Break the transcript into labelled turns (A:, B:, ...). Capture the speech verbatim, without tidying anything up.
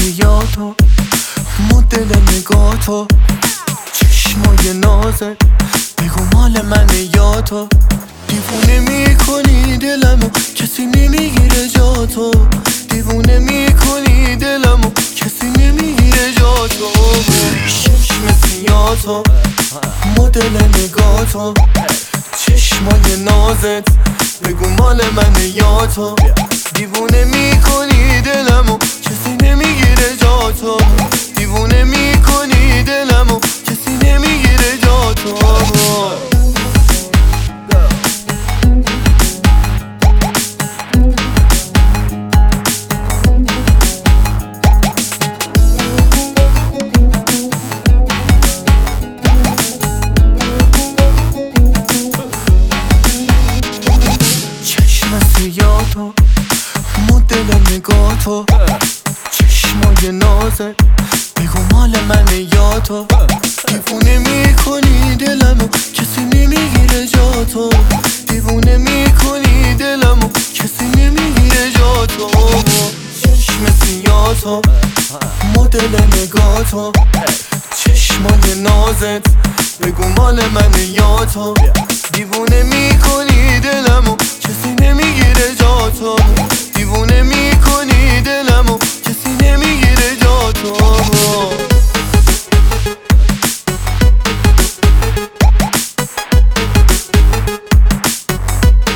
A: یادو، مدل نگاه تو، چشمای نازت، بگو مال من یا تو. دیوونه میکنی دلمو، کسی نمیگیره جا تو. دیوونه میکنی دلمو، کسی نمیگیره جا تو. چشم سیاه تو، مدل نگاه تو، چشمای نازت، بگو مال من یا تو. دیوونه میکنی دلمو، کسی نمیگیره جا تو. دیوونه میکنی دلمو، کسی نمیگیره جا تو. سیاه تو، مدل نگاه تو، چشمای نازت، بگو مال من یا تو. دیوونه میکنی دلمو، کسی نمیگیره جا تو. دیوونه میکنی دلمو، کسی نمیگیره جا تو. چشم سیاه تو، مدل نگاه تو، چشمای نازت، بگو مال من یا تو. دیوونه میکنی دلمو، کسی نمیگیره جا تو. دیوونه میکنی دلمو.